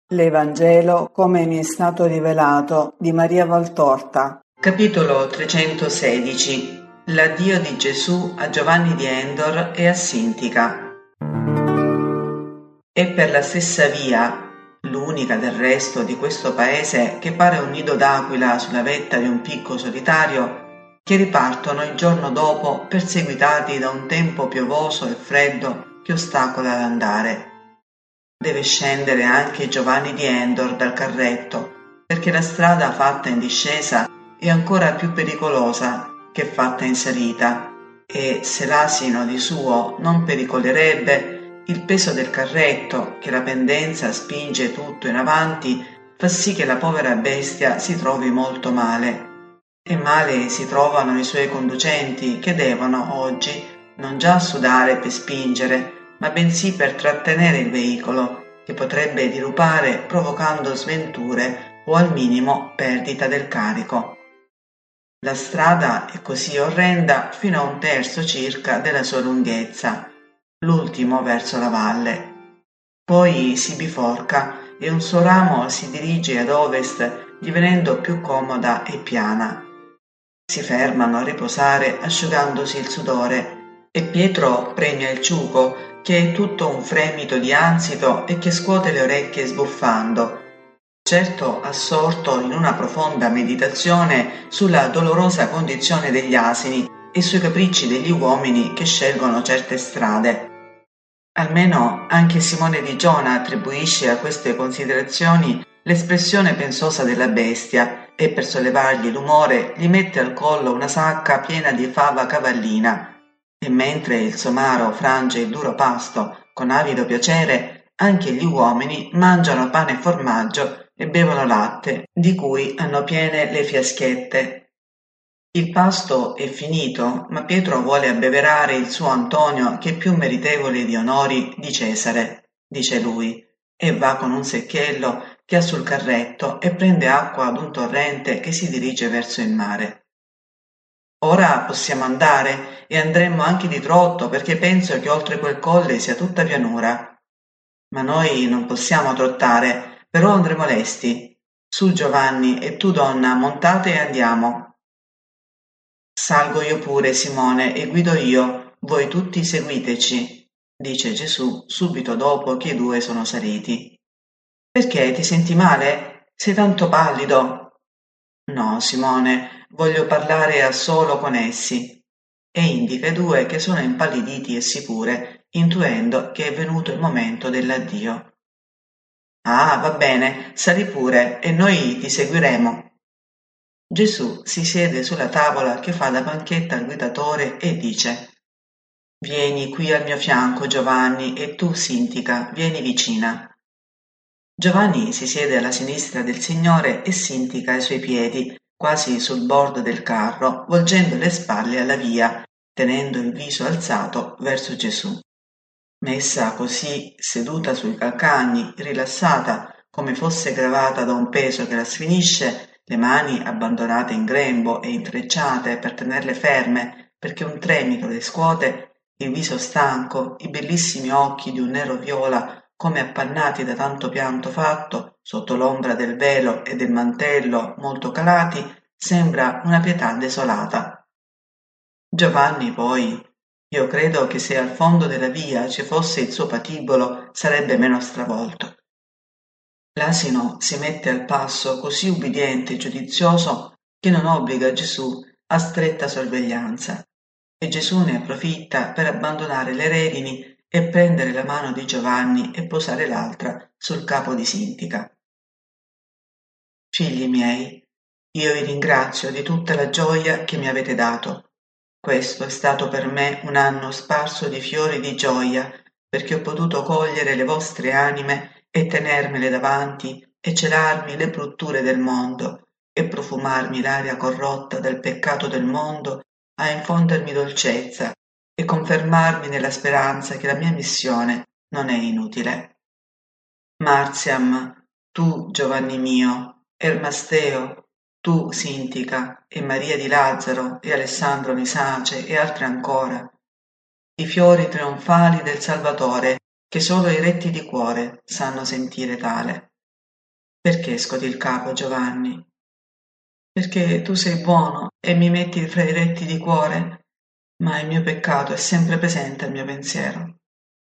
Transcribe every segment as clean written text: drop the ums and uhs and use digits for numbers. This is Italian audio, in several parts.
L'Evangelo come mi è stato rivelato di Maria Valtorta. Capitolo 316. L'addio di Gesù a Giovanni di Endor e a Sintica. È per la stessa via, l'unica del resto di questo paese che pare un nido d'aquila sulla vetta di un picco solitario, che ripartono il giorno dopo perseguitati da un tempo piovoso e freddo che ostacola l'andare. Deve scendere anche Giovanni di Endor dal carretto, perché la strada fatta in discesa è ancora più pericolosa che fatta in salita, e se l'asino di suo non pericolerebbe, il peso del carretto, che la pendenza spinge tutto in avanti, fa sì che la povera bestia si trovi molto male. E male si trovano i suoi conducenti, che devono oggi non già sudare per spingere, ma bensì per trattenere il veicolo, che potrebbe dirupare provocando sventure o al minimo perdita del carico. La strada è così orrenda fino a un terzo circa della sua lunghezza, l'ultimo verso la valle. Poi si biforca e un suo ramo si dirige ad ovest, divenendo più comoda e piana. Si fermano a riposare asciugandosi il sudore e Pietro premia il ciuco, che è tutto un fremito di ansito e che scuote le orecchie sbuffando, certo assorto in una profonda meditazione sulla dolorosa condizione degli asini e sui capricci degli uomini che scelgono certe strade. Almeno anche Simone di Giona attribuisce a queste considerazioni l'espressione pensosa della bestia e per sollevargli l'umore gli mette al collo una sacca piena di fava cavallina, e mentre il somaro frange il duro pasto con avido piacere, anche gli uomini mangiano pane e formaggio e bevono latte, di cui hanno piene le fiaschette. Il pasto è finito, ma Pietro vuole abbeverare il suo Antonio, che è più meritevole di onori di Cesare, dice lui, e va con un secchiello che ha sul carretto e prende acqua ad un torrente che si dirige verso il mare. Ora possiamo andare e andremo anche di trotto, perché penso che oltre quel colle sia tutta pianura. Ma noi non possiamo trottare, però andremo lesti. Su Giovanni e tu donna, montate e andiamo. Salgo io pure, Simone, e guido io, voi tutti seguiteci, dice Gesù subito dopo che i due sono saliti. Perché ti senti male? Sei tanto pallido. No, Simone, voglio parlare a solo con essi. E indica i due che sono impalliditi essi pure, intuendo che è venuto il momento dell'addio. Ah, va bene, sali pure e noi ti seguiremo. Gesù si siede sulla tavola che fa da banchetta al guidatore e dice: Vieni qui al mio fianco, Giovanni, e tu, Sintica, vieni vicina. Giovanni si siede alla sinistra del Signore e Sintica ai suoi piedi, quasi sul bordo del carro, volgendo le spalle alla via, tenendo il viso alzato verso Gesù. Messa così, seduta sui calcagni, rilassata, come fosse gravata da un peso che la sfinisce, le mani abbandonate in grembo e intrecciate per tenerle ferme, perché un tremito le scuote, il viso stanco, i bellissimi occhi di un nero viola, come appannati da tanto pianto fatto, sotto l'ombra del velo e del mantello molto calati, sembra una pietà desolata. Giovanni poi, io credo che se al fondo della via ci fosse il suo patibolo sarebbe meno stravolto. L'asino si mette al passo così ubbidiente e giudizioso che non obbliga Gesù a stretta sorveglianza, e Gesù ne approfitta per abbandonare le redini e prendere la mano di Giovanni e posare l'altra sul capo di Sintica. Figli miei, io vi ringrazio di tutta la gioia che mi avete dato. Questo è stato per me un anno sparso di fiori di gioia, perché ho potuto cogliere le vostre anime e tenermele davanti e celarmi le brutture del mondo e profumarmi l'aria corrotta del peccato del mondo a infondermi dolcezza e confermarmi nella speranza che la mia missione non è inutile. Marziam, tu, Giovanni mio, Ermasteo, tu, Sintica, e Maria di Lazzaro, e Alessandro Misace, e altre ancora, i fiori trionfali del Salvatore, che solo i retti di cuore sanno sentire tale. Perché scoti il capo, Giovanni? Perché tu sei buono e mi metti fra i retti di cuore, ma il mio peccato è sempre presente al mio pensiero.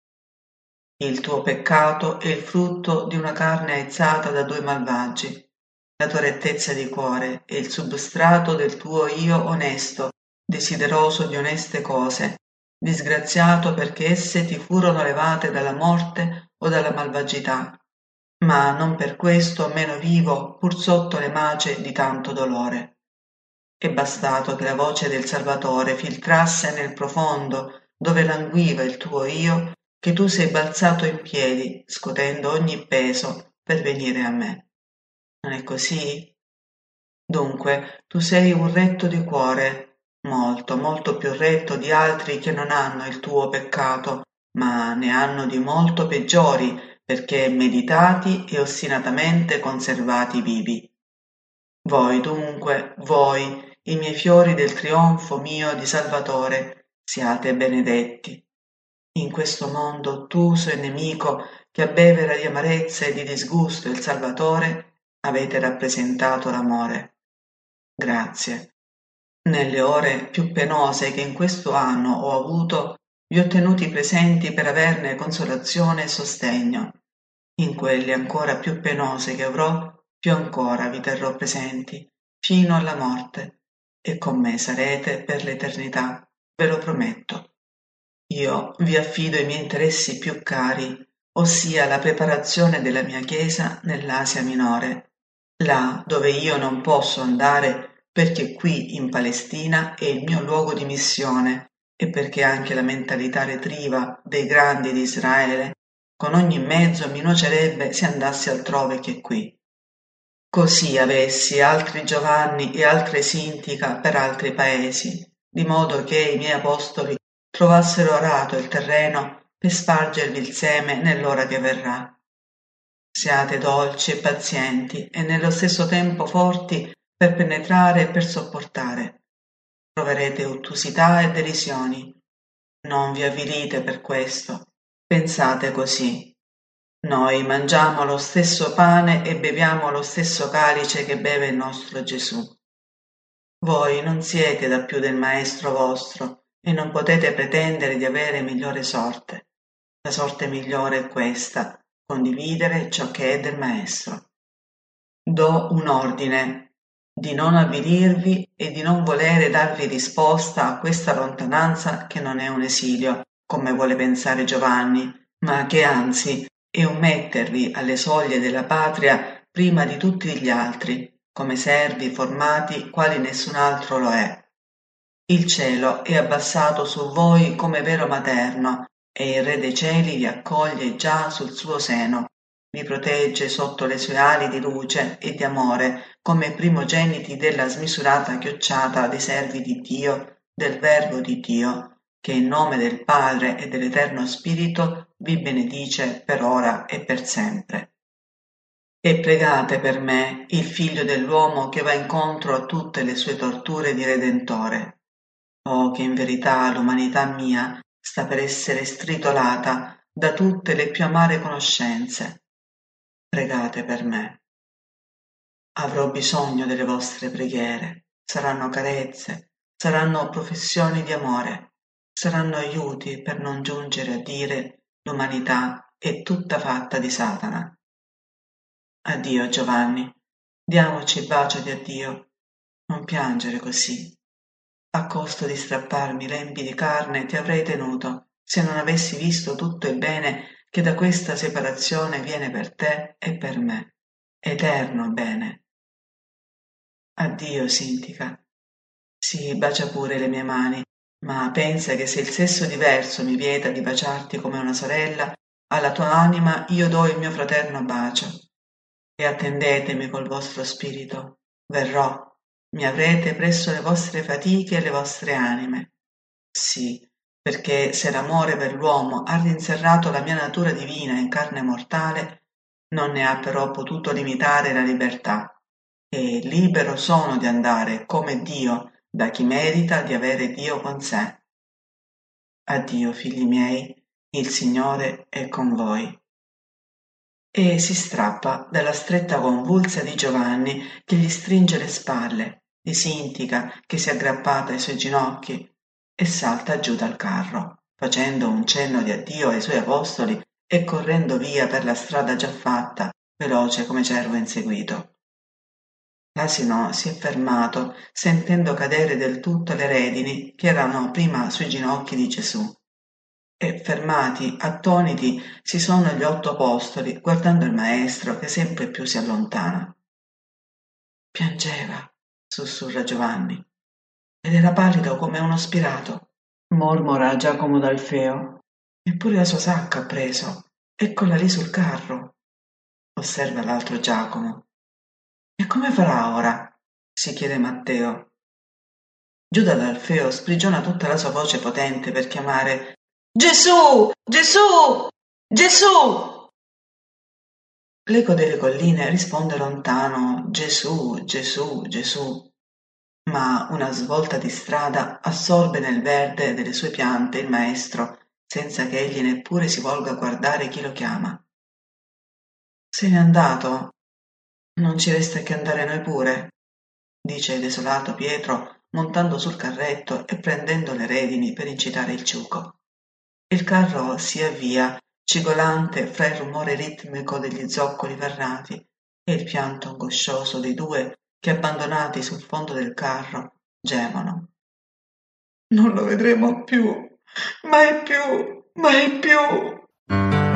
Il tuo peccato è il frutto di una carne aizzata da due malvagi. La tua rettezza di cuore è il substrato del tuo io onesto, desideroso di oneste cose, disgraziato perché esse ti furono levate dalla morte o dalla malvagità, ma non per questo meno vivo pur sotto le mace di tanto dolore. È bastato che la voce del Salvatore filtrasse nel profondo dove languiva il tuo io, che tu sei balzato in piedi, scotendo ogni peso per venire a me. Non è così? Dunque, tu sei un retto di cuore, molto, molto più retto di altri che non hanno il tuo peccato, ma ne hanno di molto peggiori, perché meditati e ostinatamente conservati vivi. Voi dunque, voi, i miei fiori del trionfo mio di Salvatore, siate benedetti. In questo mondo ottuso e nemico, che abbevera di amarezza e di disgusto il Salvatore, avete rappresentato l'amore. Grazie. Nelle ore più penose che in questo anno ho avuto, vi ho tenuti presenti per averne consolazione e sostegno. In quelle ancora più penose che avrò, più ancora vi terrò presenti, fino alla morte, e con me sarete per l'eternità, ve lo prometto. Io vi affido i miei interessi più cari, ossia la preparazione della mia Chiesa nell'Asia Minore, là dove io non posso andare perché qui in Palestina è il mio luogo di missione e perché anche la mentalità retriva dei grandi di Israele con ogni mezzo mi nuocerebbe se andassi altrove che qui. Così avessi altri Giovanni e altre Sintica per altri paesi, di modo che i miei apostoli trovassero arato il terreno per spargervi il seme nell'ora che verrà. Siate dolci e pazienti e nello stesso tempo forti per penetrare e per sopportare. Proverete ottusità e derisioni. Non vi avvilite per questo. Pensate così. Noi mangiamo lo stesso pane e beviamo lo stesso calice che beve il nostro Gesù. Voi non siete da più del Maestro vostro e non potete pretendere di avere migliore sorte. La sorte migliore è questa, condividere ciò che è del Maestro. Do un ordine, di non avvilirvi e di non volere darvi risposta a questa lontananza che non è un esilio, come vuole pensare Giovanni, ma che anzi è un mettervi alle soglie della patria prima di tutti gli altri, come servi formati quali nessun altro lo è. Il cielo è abbassato su voi come velo materno e il Re dei cieli vi accoglie già sul suo seno, vi protegge sotto le sue ali di luce e di amore come primogeniti della smisurata chiocciata dei servi di Dio, del Verbo di Dio, che in nome del Padre e dell'Eterno Spirito vi benedice per ora e per sempre. E pregate per me, il Figlio dell'uomo che va incontro a tutte le sue torture di Redentore. Oh, che in verità l'umanità mia sta per essere stritolata da tutte le più amare conoscenze. Pregate per me. Avrò bisogno delle vostre preghiere. Saranno carezze, saranno professioni di amore, saranno aiuti per non giungere a dire l'umanità è tutta fatta di Satana. Addio Giovanni, diamoci il bacio di addio. Non piangere così. A costo di strapparmi lembi di carne ti avrei tenuto, se non avessi visto tutto il bene che da questa separazione viene per te e per me. Eterno bene. Addio, Sintica. Sì, bacia pure le mie mani, ma pensa che se il sesso diverso mi vieta di baciarti come una sorella, alla tua anima io do il mio fraterno bacio. E attendetemi col vostro spirito. Verrò. Mi avrete presso le vostre fatiche e le vostre anime. Sì, perché se l'amore per l'uomo ha rinserrato la mia natura divina in carne mortale, non ne ha però potuto limitare la libertà. E libero sono di andare come Dio da chi merita di avere Dio con sé. Addio, figli miei, il Signore è con voi. e si strappa dalla stretta convulsa di Giovanni che gli stringe le spalle, di Sintica che si è aggrappata ai suoi ginocchi e salta giù dal carro, facendo un cenno di addio ai suoi apostoli e correndo via per la strada già fatta, veloce come cervo inseguito. L'asino si è fermato, sentendo cadere del tutto le redini che erano prima sui ginocchi di Gesù. E fermati, attoniti, si sono gli 8 apostoli, guardando il maestro che sempre più si allontana. Piangeva, sussurra Giovanni, ed era pallido come uno spirato. Mormora Giacomo d'Alfeo. Eppure la sua sacca ha preso, eccola lì sul carro, osserva l'altro Giacomo. E come farà ora? Si chiede Matteo. Giuda d'Alfeo sprigiona tutta la sua voce potente per chiamare Gesù! Gesù! Gesù! L'eco delle colline risponde lontano Gesù, Gesù, Gesù, ma una svolta di strada assorbe nel verde delle sue piante il maestro, senza che egli neppure si volga a guardare chi lo chiama. Se n'è andato? Non ci resta che andare noi pure, dice desolato Pietro, montando sul carretto e prendendo le redini per incitare il ciuco. Il carro si avvia, cigolante fra il rumore ritmico degli zoccoli ferrati e il pianto angoscioso dei due che, abbandonati sul fondo del carro, gemono. Non lo vedremo più, mai più, mai più.